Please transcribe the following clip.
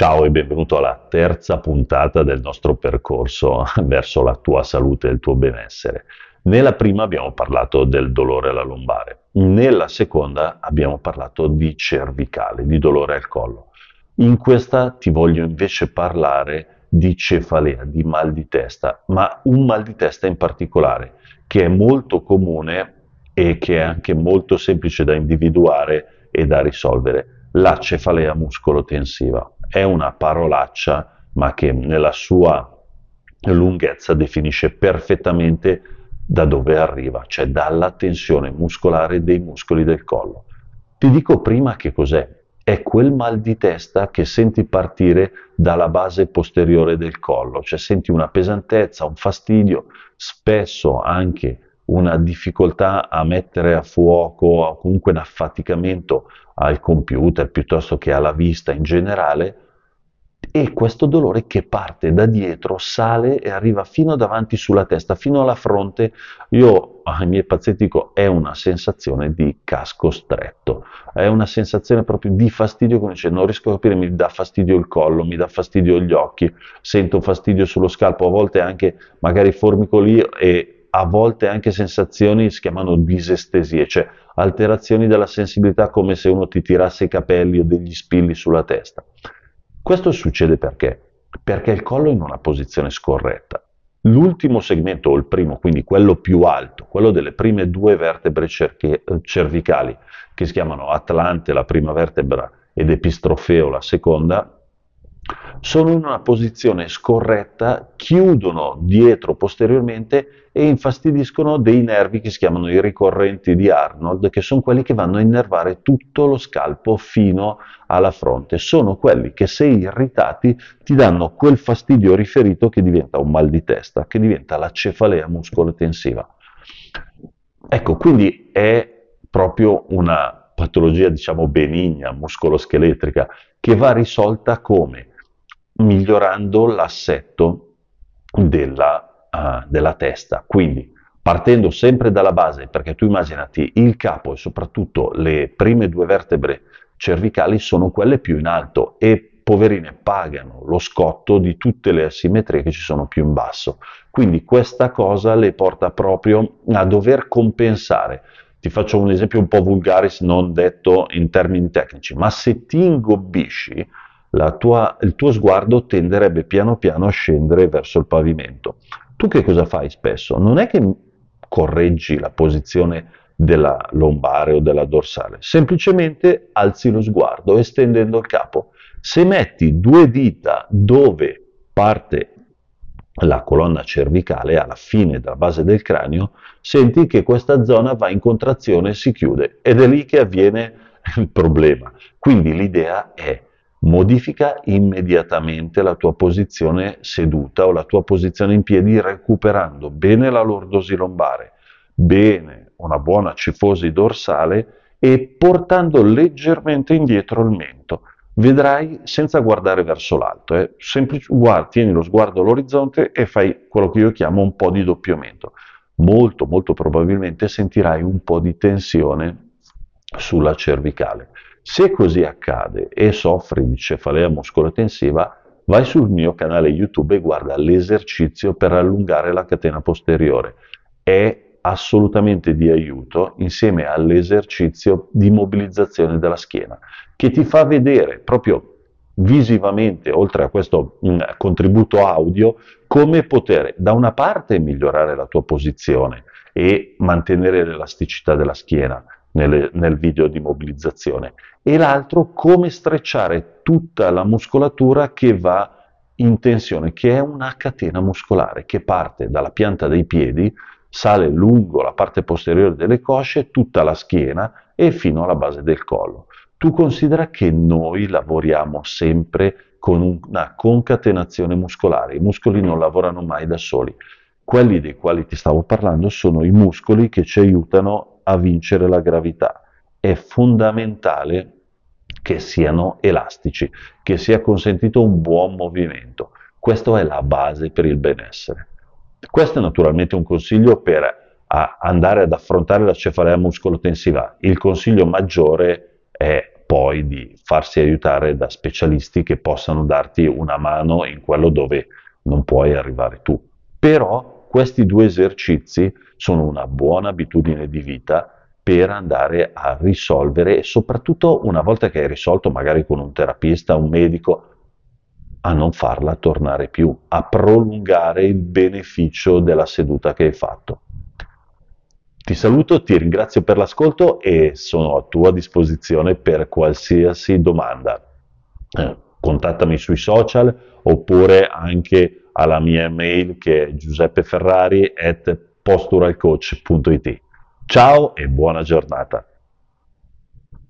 Ciao e benvenuto alla terza puntata del nostro percorso verso la tua salute e il tuo benessere. Nella prima abbiamo parlato del dolore alla lombare, nella seconda abbiamo parlato di cervicale, di dolore al collo. In questa ti voglio invece parlare di cefalea, di mal di testa, ma un mal di testa in particolare che è molto comune e che è anche molto semplice da individuare e da risolvere, la cefalea muscolo-tensiva. È una parolaccia, ma che nella sua lunghezza definisce perfettamente da dove arriva, cioè dalla tensione muscolare dei muscoli del collo. Ti dico prima che cos'è. È quel mal di testa che senti partire dalla base posteriore del collo, cioè senti una pesantezza, un fastidio, spesso anche una difficoltà a mettere a fuoco o comunque un affaticamento al computer piuttosto che alla vista in generale, e questo dolore che parte da dietro, sale e arriva fino davanti sulla testa, fino alla fronte. Io ai miei pazienti dico è una sensazione di casco stretto, è una sensazione proprio di fastidio, come dice, non riesco a capire, mi dà fastidio il collo, mi dà fastidio gli occhi, sento fastidio sullo scalpo, a volte anche magari formicolio e a volte anche sensazioni si chiamano disestesie, cioè alterazioni della sensibilità come se uno ti tirasse i capelli o degli spilli sulla testa. Questo succede perché? Perché il collo è in una posizione scorretta. L'ultimo segmento, o il primo, quindi quello più alto, quello delle prime due vertebre cervicali, che si chiamano Atlante, la prima vertebra, ed Epistrofeo, la seconda, sono in una posizione scorretta, chiudono dietro posteriormente e infastidiscono dei nervi che si chiamano i ricorrenti di Arnold, che sono quelli che vanno a innervare tutto lo scalpo fino alla fronte. Sono quelli che, se irritati, ti danno quel fastidio riferito che diventa un mal di testa, che diventa la cefalea muscolo-tensiva. Ecco, quindi è proprio una patologia, diciamo, benigna, muscoloscheletrica, che va risolta come? Migliorando l'assetto della testa. Quindi partendo sempre dalla base, perché tu immaginati il capo e soprattutto le prime due vertebre cervicali sono quelle più in alto e poverine pagano lo scotto di tutte le asimmetrie che ci sono più in basso. Quindi questa cosa le porta proprio a dover compensare. Ti faccio un esempio un po' vulgaris, non detto in termini tecnici, ma se ti ingobbisci, il tuo sguardo tenderebbe piano piano a scendere verso il pavimento. Tu che cosa fai spesso? Non è che correggi la posizione della lombare o della dorsale, semplicemente alzi lo sguardo estendendo il capo. Se metti due dita dove parte la colonna cervicale, alla fine della base del cranio, senti che questa zona va in contrazione e si chiude ed è lì che avviene il problema. Quindi l'idea è modifica immediatamente la tua posizione seduta o la tua posizione in piedi recuperando bene la lordosi lombare, bene una buona cifosi dorsale e portando leggermente indietro il mento. Vedrai senza guardare verso l'alto, tieni lo sguardo all'orizzonte e fai quello che io chiamo un po' di doppio mento. Molto, molto probabilmente sentirai un po' di tensione sulla cervicale. Se così accade e soffri di cefalea muscolotensiva, vai sul mio canale YouTube e guarda l'esercizio per allungare la catena posteriore. È assolutamente di aiuto insieme all'esercizio di mobilizzazione della schiena, che ti fa vedere proprio visivamente, oltre a questo contributo audio, come poter da una parte migliorare la tua posizione e mantenere l'elasticità della schiena nel video di mobilizzazione, e l'altro come strecciare tutta la muscolatura che va in tensione, che è una catena muscolare che parte dalla pianta dei piedi, sale lungo la parte posteriore delle cosce, tutta la schiena e fino alla base del collo. Tu considera che noi lavoriamo sempre con una concatenazione muscolare, i muscoli non lavorano mai da soli. Quelli dei quali ti stavo parlando sono i muscoli che ci aiutano a vincere la gravità. È fondamentale che siano elastici, che sia consentito un buon movimento. Questa è la base per il benessere. Questo è naturalmente un consiglio per andare ad affrontare la cefalea muscolotensiva. Il consiglio maggiore è poi di farsi aiutare da specialisti che possano darti una mano in quello dove non puoi arrivare tu. Però questi due esercizi sono una buona abitudine di vita per andare a risolvere e soprattutto una volta che hai risolto magari con un terapista, un medico, a non farla tornare più, a prolungare il beneficio della seduta che hai fatto. Ti saluto, ti ringrazio per l'ascolto e sono a tua disposizione per qualsiasi domanda. Contattami sui social oppure anche alla mia email che è giuseppeferrari@posturalcoach.it. Ciao e buona giornata.